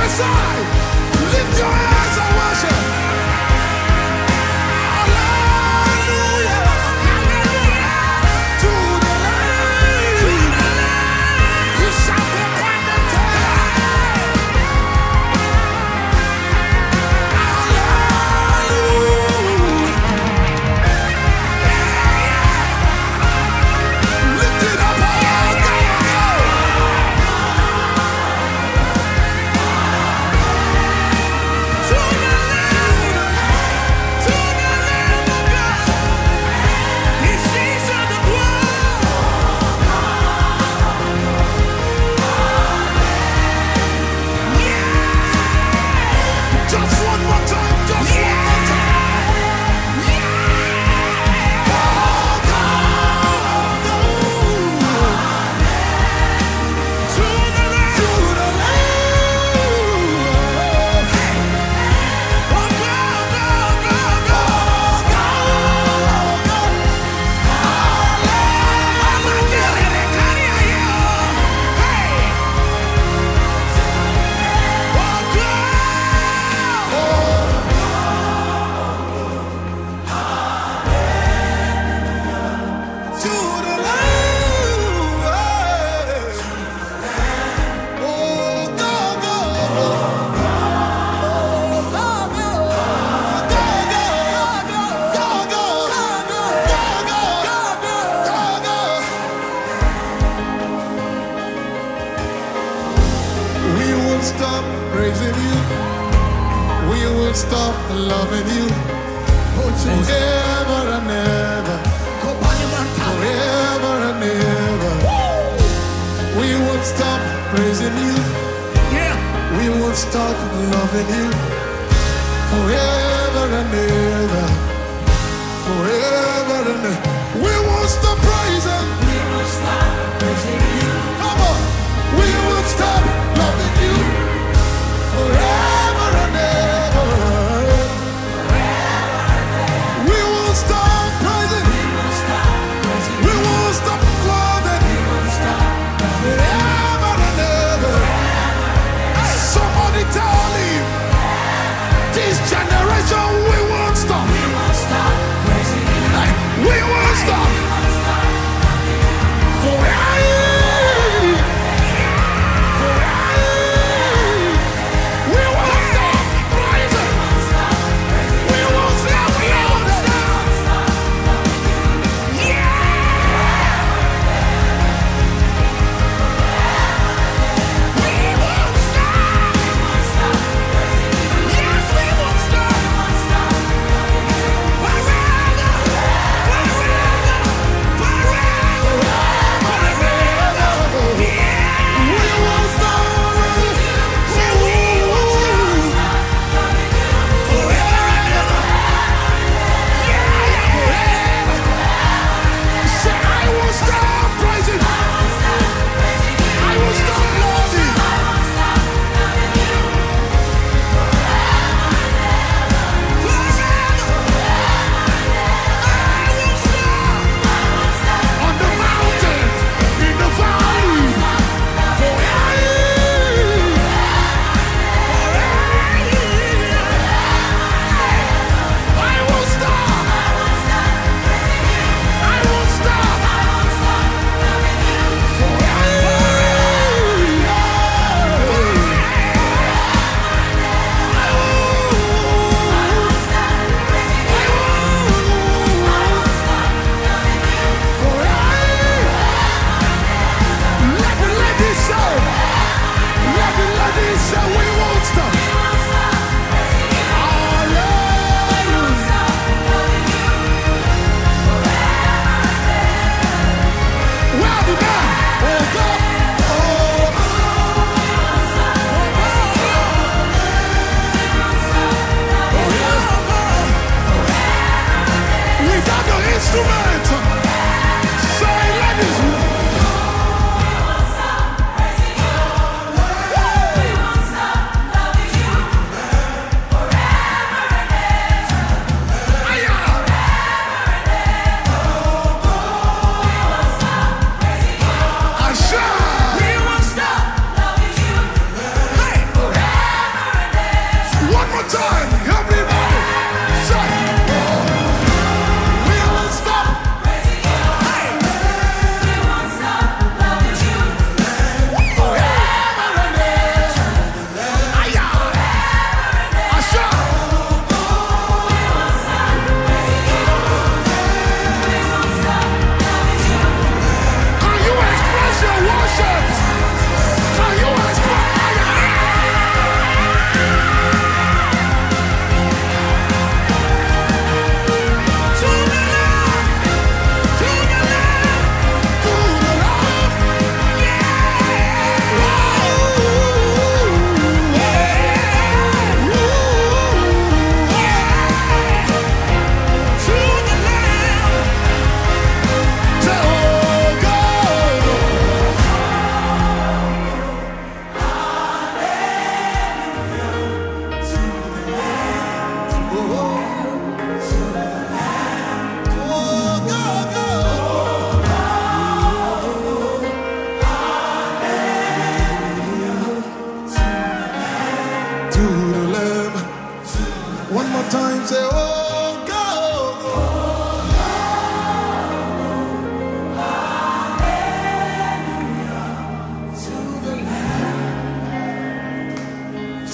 side. Lift your hands and worship. Hallelujah. To the Lamb. You shall proclaim the lift it up, oh God. To the Lamb of God. He sees on the throne. Yeah. Just one more time, just one more time. Yeah. Oh God. To the Lamb. To the Lamb. Oh God, we won't stop praising you. We won't stop loving you. Forever and ever. Forever and ever. We won't stop praising you. We won't stop loving you. Forever and ever. Forever and ever. We won't stop praising. Come on. We won't stop loving you. Forever and ever. We won't stop praising. We won't stop loving. Forever and ever. Somebody tell him, this generation we won't stop. We won't stop. Forever.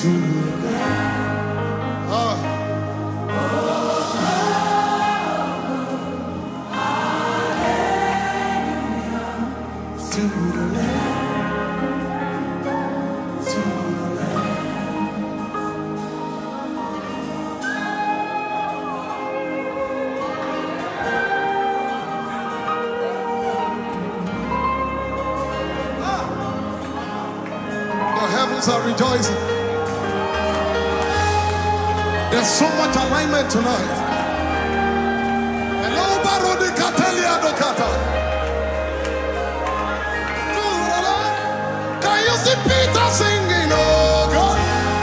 Are rejoicing. There's so much alignment tonight. Hello, Barodi Catalia Docata. Can you see Peter singing? Oh God.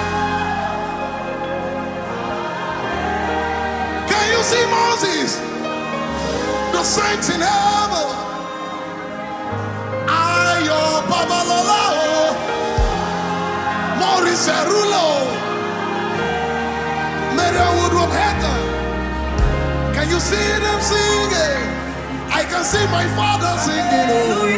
Can you see Moses? The saints in heaven. Ayo Babalola. Maurice Rulo, Maria Woodruff Hatter. Can you see them singing? I can see my father singing.